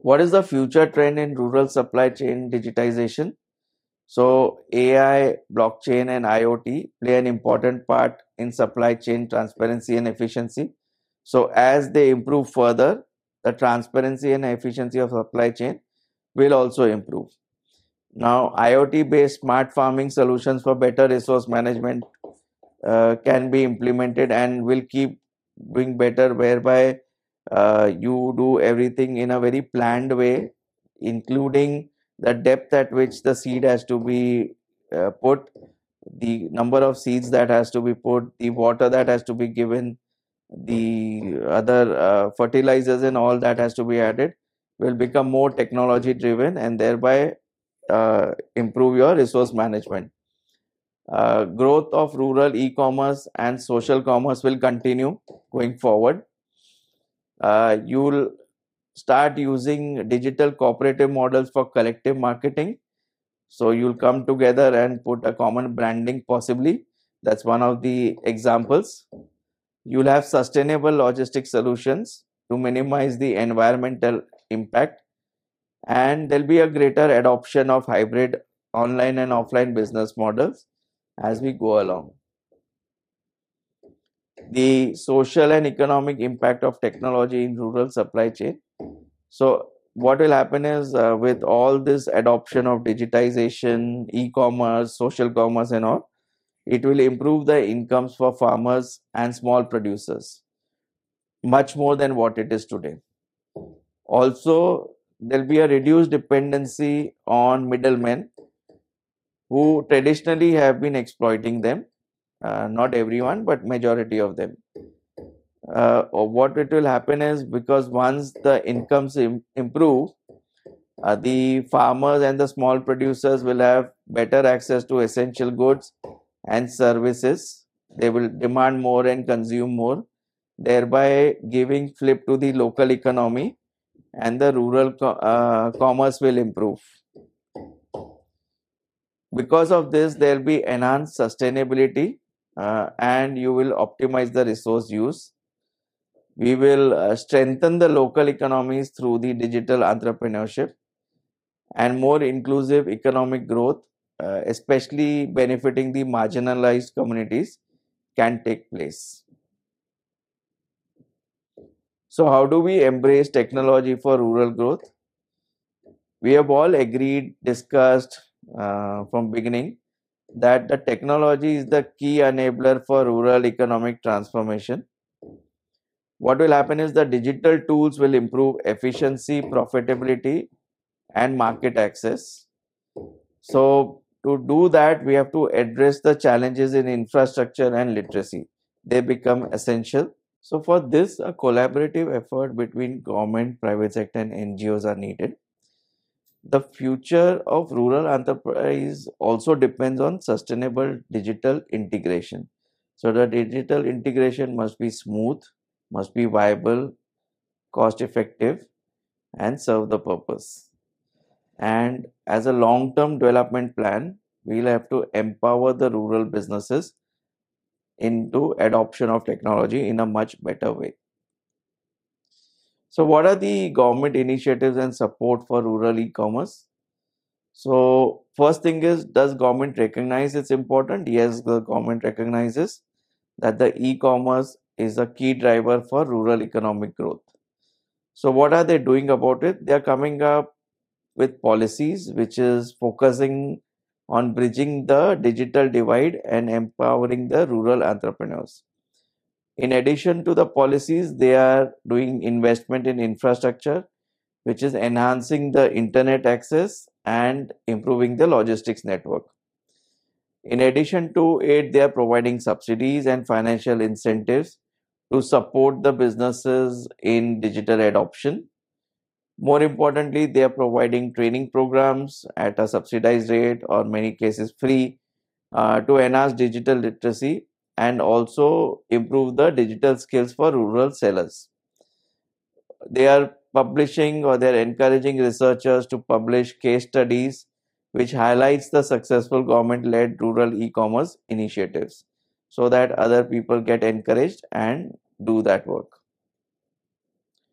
What is the future trend in rural supply chain digitization? So AI, blockchain, and IoT play an important part in supply chain transparency and efficiency. So as they improve further, the transparency and efficiency of supply chain will also improve. Now, IoT-based smart farming solutions for better resource management can be implemented and will keep doing better, whereby you do everything in a very planned way, including the depth at which the seed has to be put, the number of seeds that has to be put, the water that has to be given, the other fertilizers and all that has to be added, will become more technology driven and thereby improve your resource management. Growth of rural e-commerce and social commerce will continue going forward. You'll start using digital cooperative models for collective marketing. So you'll come together and put a common branding possibly. That's one of the examples. You'll have sustainable logistics solutions to minimize the environmental impact, and there'll be a greater adoption of hybrid online and offline business models as we go along. The social and economic impact of technology in rural supply chain. So what will happen is with all this adoption of digitization, e-commerce, social commerce and all, it will improve the incomes for farmers and small producers much more than what it is today. Also, there'll be a reduced dependency on middlemen who traditionally have been exploiting them. Not everyone, but majority of them. What it will happen is, because once the incomes improve, the farmers and the small producers will have better access to essential goods and services. They will demand more and consume more, thereby giving flip to the local economy, and the rural commerce will improve. Because of this, there will be enhanced sustainability and you will optimize the resource use. We will strengthen the local economies through the digital entrepreneurship, and more inclusive economic growth, especially benefiting the marginalized communities, can take place. So how do we embrace technology for rural growth? We have all agreed, discussed from beginning that the technology is the key enabler for rural economic transformation. What will happen is the digital tools will improve efficiency, profitability, and market access. So to do that, we have to address the challenges in infrastructure and literacy. They become essential. So for this, a collaborative effort between government, private sector, and NGOs are needed. The future of rural enterprise also depends on sustainable digital integration. So the digital integration must be smooth, must be viable, cost effective, and serve the purpose. And as a long-term development plan, we'll have to empower the rural businesses into adoption of technology in a much better way. So what are the government initiatives and support for rural e-commerce? So first thing is, does government recognize it's important? Yes, the government recognizes that the e-commerce is a key driver for rural economic growth. So what are they doing about it? They are coming up with policies which is focusing on bridging the digital divide and empowering the rural entrepreneurs. In addition to the policies, they are doing investment in infrastructure, which is enhancing the internet access and improving the logistics network. In addition to it, they are providing subsidies and financial incentives to support the businesses in digital adoption. More importantly, they are providing training programs at a subsidized rate or many cases free to enhance digital literacy and also improve the digital skills for rural sellers. They are publishing, or they're encouraging researchers to publish case studies which highlights the successful government-led rural e-commerce initiatives, so that other people get encouraged and do that work.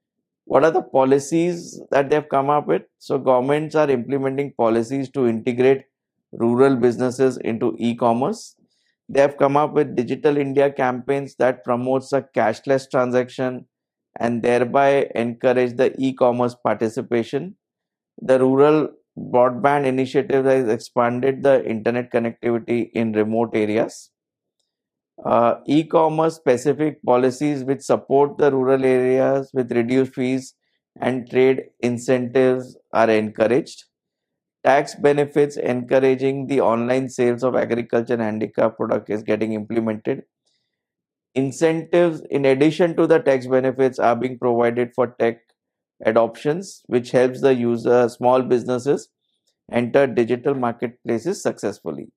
What are the policies that they've come up with? So governments are implementing policies to integrate rural businesses into e-commerce. They have come up with Digital India campaigns that promotes a cashless transaction and thereby encourage the e-commerce participation. The rural broadband initiative has expanded the internet connectivity in remote areas. E-commerce specific policies which support the rural areas with reduced fees and trade incentives are encouraged. Tax benefits encouraging the online sales of agriculture and handicraft product is getting implemented. Incentives in addition to the tax benefits are being provided for tech adoptions, which helps the user small businesses enter digital marketplaces successfully.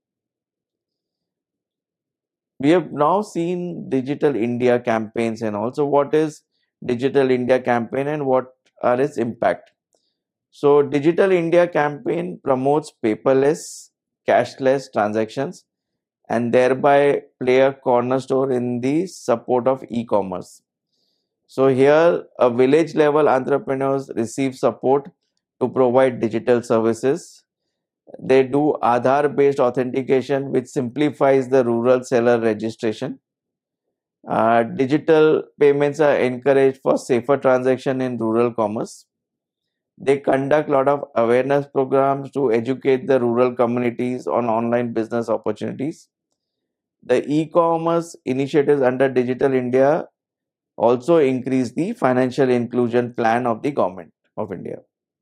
We have now seen Digital India campaigns, and also what is Digital India campaign and what are its impact. So Digital India campaign promotes paperless, cashless transactions and thereby play a cornerstone in the support of e-commerce. So here a village level entrepreneurs receive support to provide digital services. They do Aadhaar based authentication which simplifies the rural seller registration. Digital payments are encouraged for safer transaction in rural commerce. They conduct a lot of awareness programs to educate the rural communities on online business opportunities. The e-commerce initiatives under Digital India also increase the financial inclusion plan of the government of India.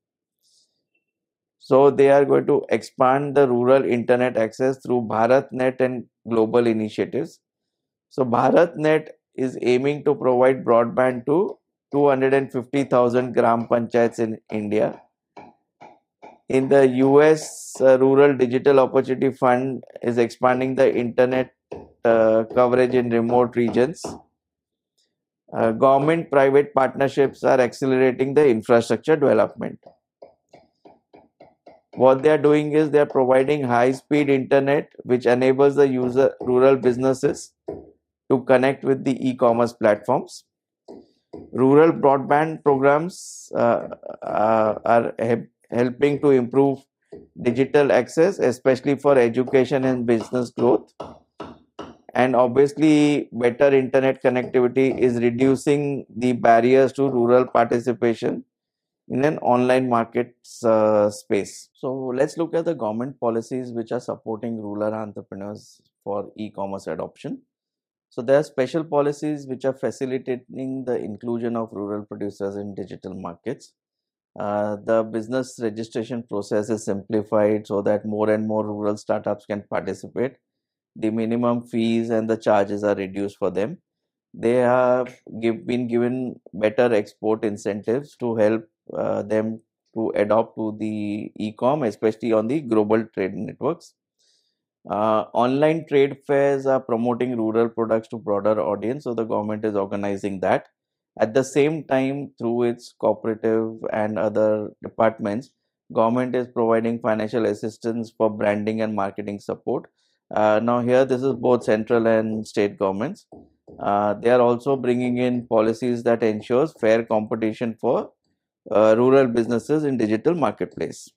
So they are going to expand the rural internet access through BharatNet and global initiatives. So BharatNet is aiming to provide broadband to 250,000 gram panchayats in India. In the US, Rural Digital Opportunity Fund is expanding the internet coverage in remote regions. Government private partnerships are accelerating the infrastructure development. What they are doing is they are providing high speed internet which enables the rural businesses to connect with the e-commerce platforms. Rural broadband programs are helping to improve digital access, especially for education and business growth. And obviously, better internet connectivity is reducing the barriers to rural participation in an online market space. So let's look at the government policies which are supporting rural entrepreneurs for e-commerce adoption. So there are special policies which are facilitating the inclusion of rural producers in digital markets. The business registration process is simplified so that more and more rural startups can participate. The minimum fees and the charges are reduced for them. They have been given better export incentives to help them to adopt to the e-com, especially on the global trade networks. Online trade fairs are promoting rural products to broader audience, so the government is organizing that. At the same time, through its cooperative and other departments, government is providing financial assistance for branding and marketing support. Now here this is both central and state governments. They are also bringing in policies that ensures fair competition for rural businesses in digital marketplace.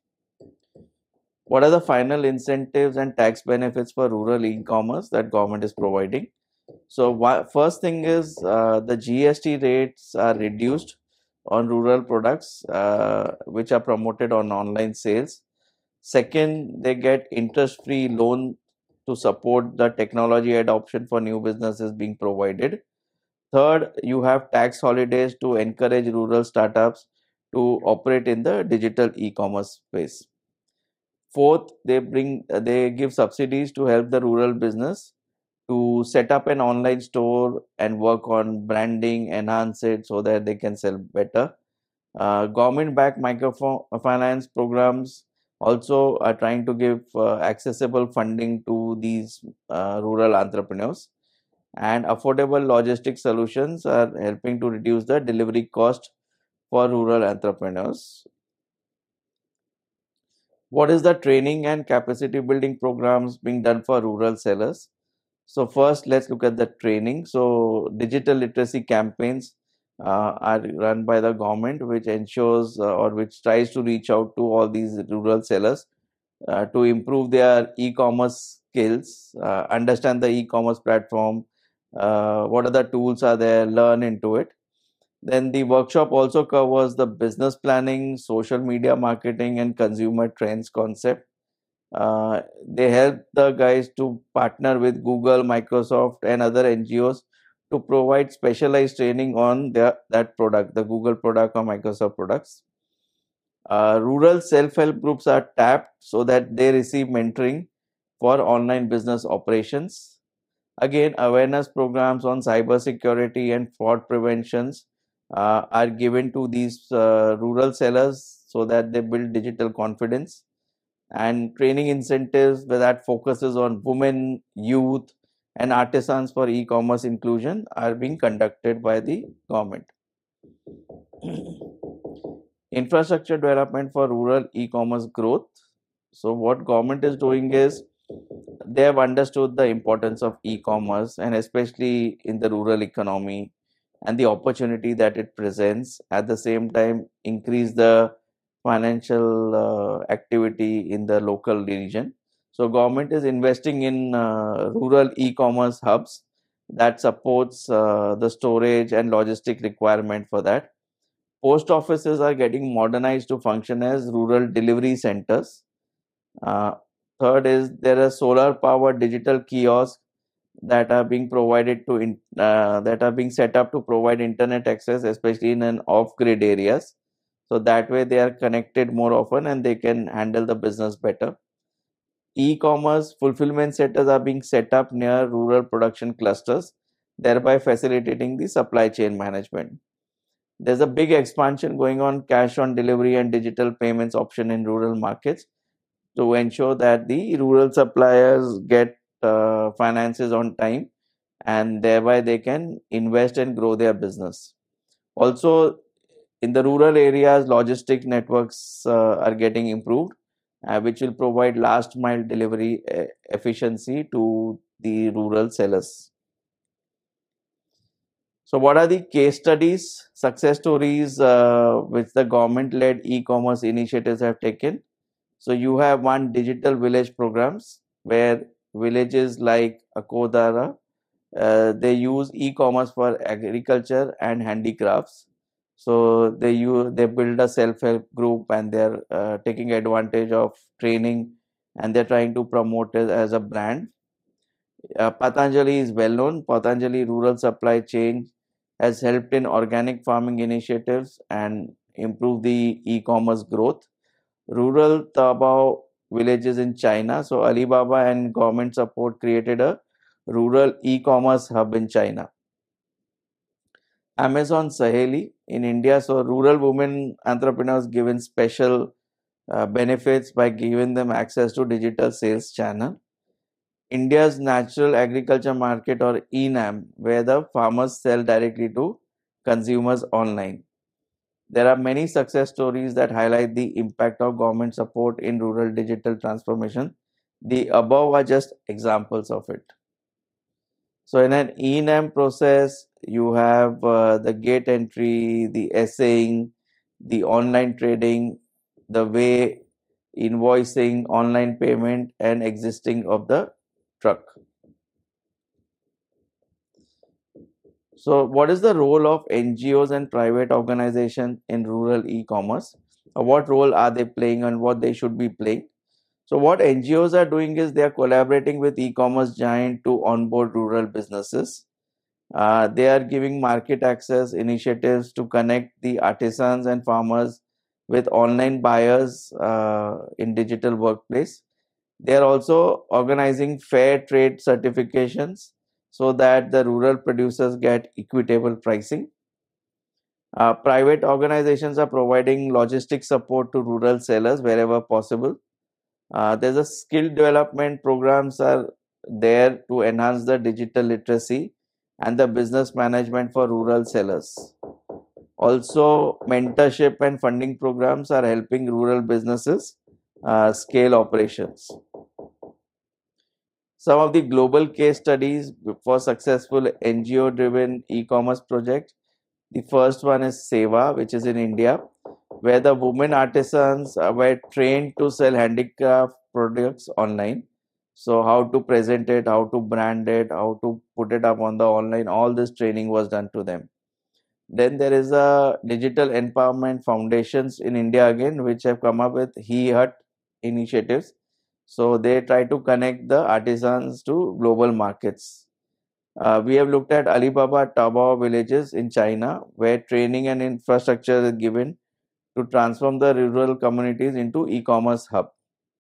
What are the final incentives and tax benefits for rural e-commerce that government is providing? So first thing is the GST rates are reduced on rural products which are promoted on online sales. Second, they get interest-free loan to support the technology adoption for new businesses being provided. Third, you have tax holidays to encourage rural startups to operate in the digital e-commerce space. Fourth, they give subsidies to help the rural business to set up an online store and work on branding, enhance it so that they can sell better. Government-backed microfinance programs also are trying to give accessible funding to these rural entrepreneurs, and affordable logistic solutions are helping to reduce the delivery cost for rural entrepreneurs. What is the training and capacity building programs being done for rural sellers? So first, let's look at the training. So digital literacy campaigns are run by the government, which ensures or which tries to reach out to all these rural sellers to improve their e-commerce skills, understand the e-commerce platform, what are the tools are there, learn into it. Then the workshop also covers the business planning, social media marketing, and consumer trends concept. They help the guys to partner with Google, Microsoft, and other NGOs to provide specialized training on that product, the Google product or Microsoft products. Rural self-help groups are tapped so that they receive mentoring for online business operations. Again, awareness programs on cybersecurity and fraud preventions are given to these rural sellers so that they build digital confidence, and training incentives that focuses on women, youth, and artisans for e-commerce inclusion are being conducted by the government. Infrastructure development for rural e-commerce growth. So what government is doing is they have understood the importance of e-commerce, and especially in the rural economy, and the opportunity that it presents. At the same time, increase the financial activity in the local region. So government is investing in rural e-commerce hubs that supports the storage and logistic requirement for that. Post offices are getting modernized to function as rural delivery centers. uh, Third is there are solar powered digital kiosks that are being provided to that are being set up to provide internet access, especially in an off grid areas. So that way they are connected more often and they can handle the business better. E-commerce fulfillment centers are being set up near rural production clusters, thereby facilitating the supply chain management. There's a big expansion going on cash on delivery and digital payments option in rural markets to ensure that the rural suppliers get finances on time, and thereby they can invest and grow their business. Also, in the rural areas, logistic networks are getting improved, which will provide last mile delivery efficiency to the rural sellers. So, what are the case studies, success stories which the government led e commerce initiatives have taken? So you have one digital village programs where villages like Akodara, they use e-commerce for agriculture and handicrafts. So they build a self-help group and they're taking advantage of training, and they're trying to promote it as a brand. Patanjali is well known. Patanjali rural supply chain has helped in organic farming initiatives and improve the e-commerce growth. Rural Taobao villages in China. So Alibaba and government support created a rural e-commerce hub in China. Amazon Saheli in India. So rural women entrepreneurs given special benefits by giving them access to digital sales channel. India's natural agriculture market, or ENAM, where the farmers sell directly to consumers online. There are many success stories that highlight the impact of government support in rural digital transformation. The above are just examples of it. So, in an ENAM process, you have the gate entry, the assaying, the online trading, the way invoicing, online payment, and existing of the truck. So, what is the role of NGOs and private organizations in rural e-commerce? What role are they playing and what they should be playing? So, what NGOs are doing is they are collaborating with e-commerce giant to onboard rural businesses. They are giving market access initiatives to connect the artisans and farmers with online buyers in digital workplace. They are also organizing fair trade certifications so that the rural producers get equitable pricing. Private organizations are providing logistic support to rural sellers wherever possible. There's a skill development programs are there to enhance the digital literacy and the business management for rural sellers. Also, mentorship and funding programs are helping rural businesses scale operations. Some of the global case studies for successful NGO driven e commerce projects. The first one is Seva, which is in India, where the women artisans were trained to sell handicraft products online. So, how to present it, how to brand it, how to put it up on the online, all this training was done to them. Then there is a digital empowerment foundations in India again, which have come up with He Hut initiatives. So they try to connect the artisans to global markets. We have looked at Alibaba Taobao villages in China, where training and infrastructure is given to transform the rural communities into e-commerce hub.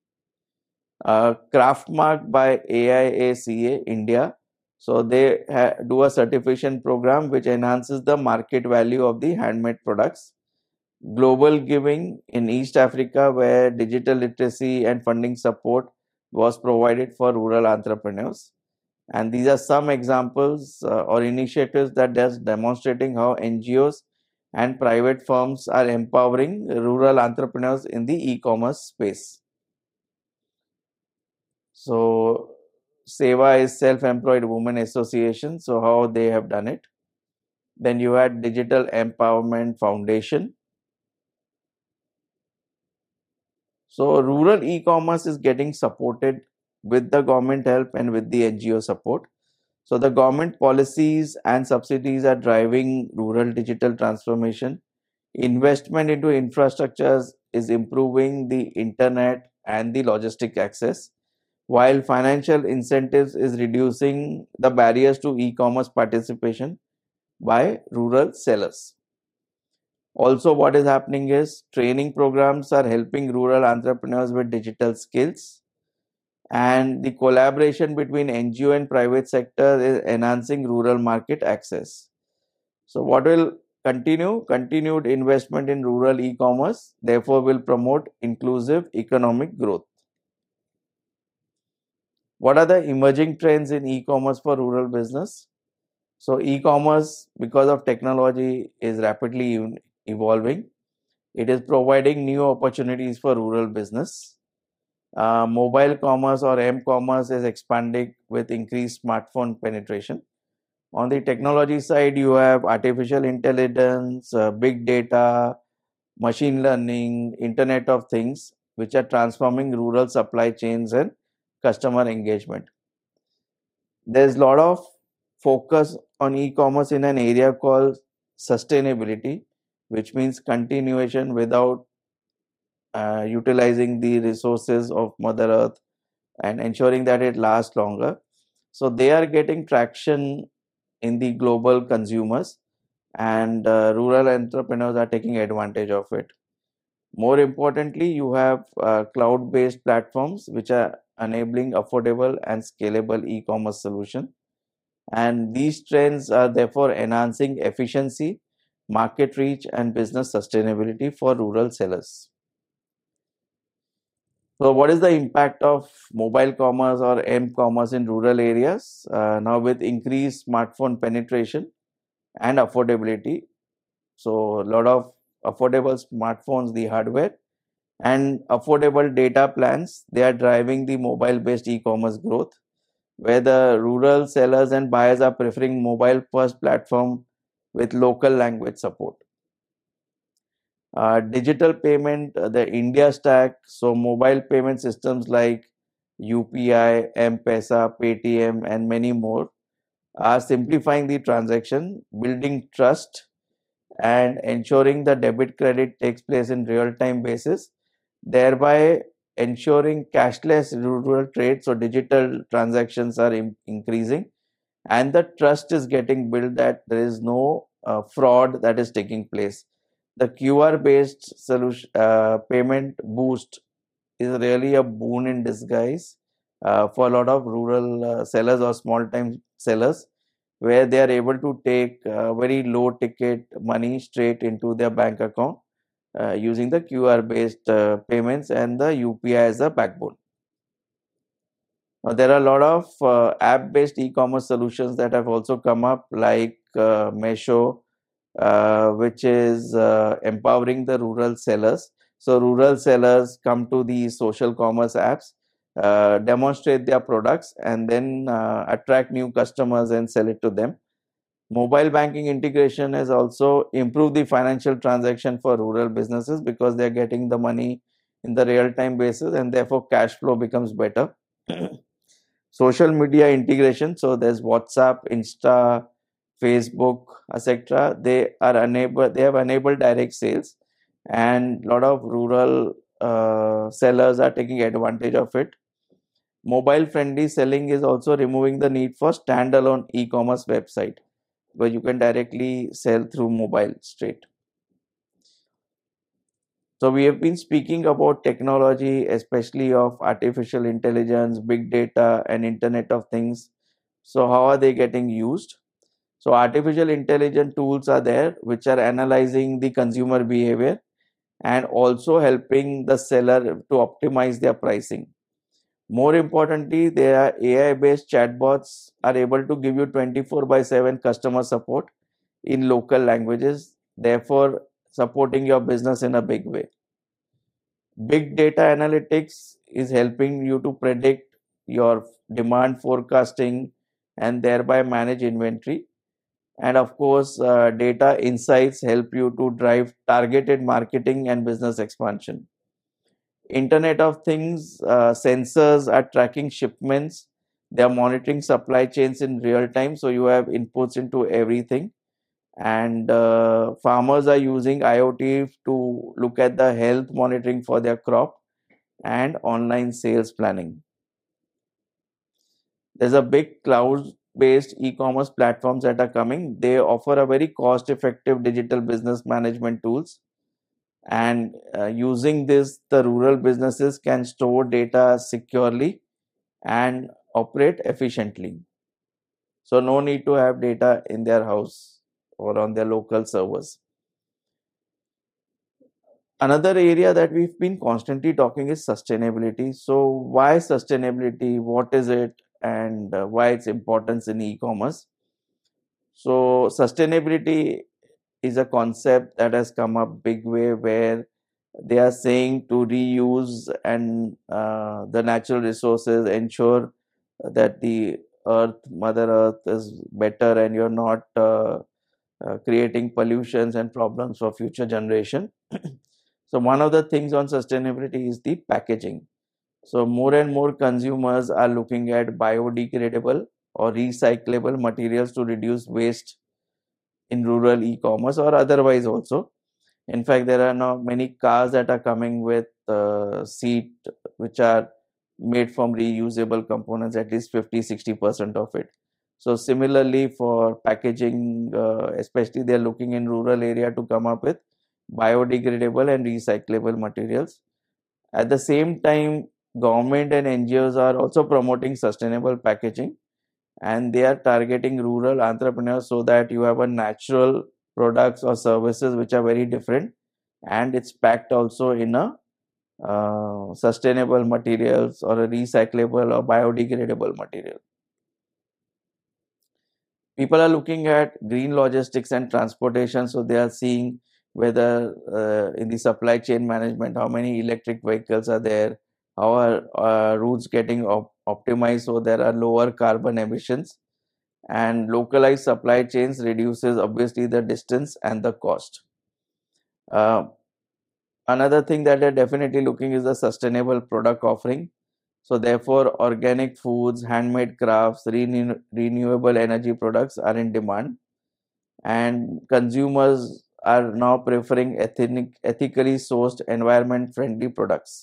Craftmark by AIACA India. So they do a certification program which enhances the market value of the handmade products. Global Giving in East Africa, where digital literacy and funding support was provided for rural entrepreneurs. And these are some examples or initiatives that is demonstrating how NGOs and private firms are empowering rural entrepreneurs in the e-commerce space. So Seva is Self-Employed Women Association. So how they have done it. Then you had Digital Empowerment Foundation. So rural e-commerce is getting supported with the government help and with the NGO support. So the government policies and subsidies are driving rural digital transformation. Investment into infrastructures is improving the internet and the logistic access, while financial incentives is reducing the barriers to e-commerce participation by rural sellers. Also, what is happening is training programs are helping rural entrepreneurs with digital skills, and the collaboration between NGO and private sector is enhancing rural market access. So, what will continue? Continued investment in rural e-commerce, therefore, will promote inclusive economic growth. What are the emerging trends in e-commerce for rural business? So, e-commerce, because of technology, is rapidly evolving. It is providing new opportunities for rural business. Mobile commerce or m-commerce is expanding with increased smartphone penetration. On the technology side, you have artificial intelligence, big data, machine learning, Internet of Things, which are transforming rural supply chains and customer engagement. There's a lot of focus on e-commerce in an area called sustainability, which means continuation without utilizing the resources of Mother Earth and ensuring that it lasts longer. So they are getting traction in the global consumers, and rural entrepreneurs are taking advantage of it. More importantly, you have cloud-based platforms which are enabling affordable and scalable e-commerce solution. And these trends are therefore enhancing efficiency, market reach, and business sustainability for rural sellers. So, what is the impact of mobile commerce or m-commerce in rural areas? Now, with increased smartphone penetration and affordability, so a lot of affordable smartphones, the hardware, and affordable data plans, they are driving the mobile-based e-commerce growth, where the rural sellers and buyers are preferring mobile-first platform with local language support. Digital payment, the India stack, so mobile payment systems like UPI, M-Pesa, Paytm, and many more are simplifying the transaction, building trust, and ensuring the debit credit takes place in real time basis, thereby ensuring cashless rural trade. So digital transactions are increasing, and the trust is getting built that there is no fraud that is taking place. The QR based solution payment boost is really a boon in disguise for a lot of rural sellers or small time sellers, where they are able to take very low ticket money straight into their bank account using the QR based payments and the UPI as a backbone. Now, there are a lot of app based e-commerce solutions that have also come up, like Meesho, which is empowering the rural sellers. So rural sellers come to the social commerce apps, demonstrate their products, and then attract new customers and sell it to them. Mobile banking integration has also improved the financial transaction for rural businesses because they're getting the money in the real time basis, and therefore cash flow becomes better. Social media integration, so there's WhatsApp, Insta, Facebook, etc. They have enabled direct sales, and a lot of rural sellers are taking advantage of it. Mobile friendly selling is also removing the need for standalone e-commerce website, where you can directly sell through mobile straight. So we have been speaking about technology, especially of artificial intelligence, big data, and Internet of Things. So how are they getting used? So artificial intelligence tools are there which are analyzing the consumer behavior and also helping the seller to optimize their pricing. More importantly, their AI-based chatbots are able to give you 24 by 7 customer support in local languages, therefore supporting your business in a big way. Big data analytics is helping you to predict your demand forecasting and thereby manage inventory. And of course, data insights help you to drive targeted marketing and business expansion. Internet of Things sensors are tracking shipments. They are monitoring supply chains in real time. So you have inputs into everything. And farmers are using IoT to look at the health monitoring for their crop and online sales planning. There's a big cloud based e-commerce platforms that are coming. They offer a very cost effective digital business management tools, and using this the rural businesses can store data securely and operate efficiently. So no need to have data in their house or on their local servers. Another area that we've been constantly talking is sustainability. So why sustainability? What is it? And why its importance in e-commerce? So sustainability is a concept that has come up big way, where they are saying to reuse and the natural resources, ensure that the mother earth is better, and you're not creating pollutions and problems for future generation. So one of the things on sustainability is the packaging. So more and more consumers are looking at biodegradable or recyclable materials to reduce waste in rural e-commerce or otherwise also. In fact, there are now many cars that are coming with seat which are made from reusable components, at least 50-60% of it. So similarly for packaging, especially they are looking in rural area to come up with biodegradable and recyclable materials. At the same time, government and NGOs are also promoting sustainable packaging, and they are targeting rural entrepreneurs so that you have a natural products or services which are very different, and it's packed also in a sustainable materials or a recyclable or biodegradable material. People are looking at green logistics and transportation, so they are seeing whether in the supply chain management how many electric vehicles are there, how are routes getting optimized so there are lower carbon emissions, and localized supply chains reduces obviously the distance and the cost. Uh, Another thing that they're definitely looking is the sustainable product offering. So therefore, organic foods, handmade crafts, renewable energy products are in demand, and consumers are now preferring ethically sourced, environment friendly products.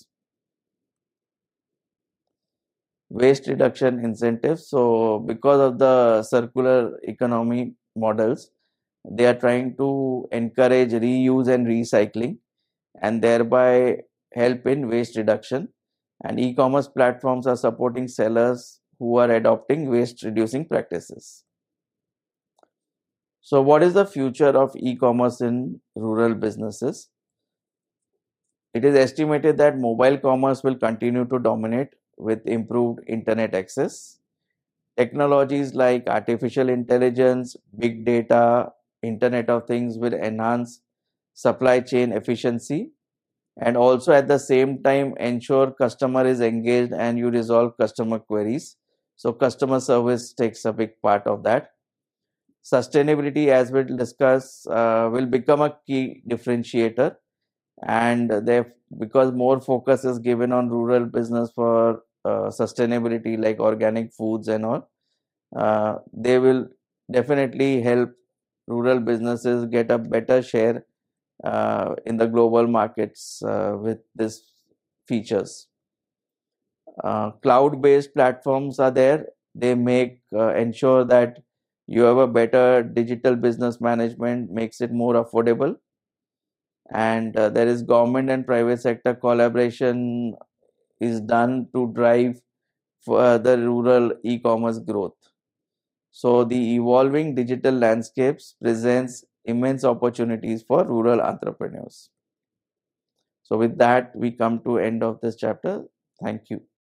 Waste reduction incentives. So because of the circular economy models, they are trying to encourage reuse and recycling, and thereby help in waste reduction. And e-commerce platforms are supporting sellers who are adopting waste reducing practices. So what is the future of e-commerce in rural businesses? It is estimated that mobile commerce will continue to dominate with improved internet access. Technologies like artificial intelligence, big data, Internet of Things will enhance supply chain efficiency, and also at the same time ensure customer is engaged and you resolve customer queries. So customer service takes a big part of that. Sustainability, as we'll discuss, will become a key differentiator, and because more focus is given on rural business for sustainability, like organic foods and all, they will definitely help rural businesses get a better share in the global markets with these features. Cloud-based platforms are there. They make ensure that you have a better digital business management, makes it more affordable, and there is government and private sector collaboration is done to drive further rural e-commerce growth. So the evolving digital landscapes presents immense opportunities for rural entrepreneurs. So with that, we come to end of this chapter. Thank you.